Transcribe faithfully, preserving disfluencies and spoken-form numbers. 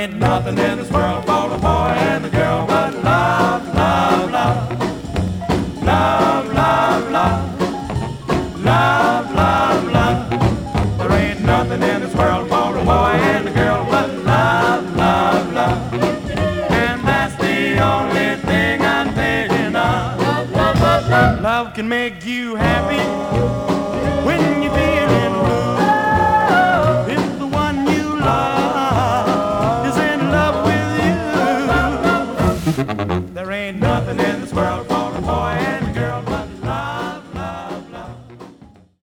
ain't nothing in this world for the boy and the girl but love, love, love. Love, love, love. Love, love, love. There ain't nothing in this world for the boy and the girl but love, love, love. And that's the only thing I'm thinking of. Love can make you happy.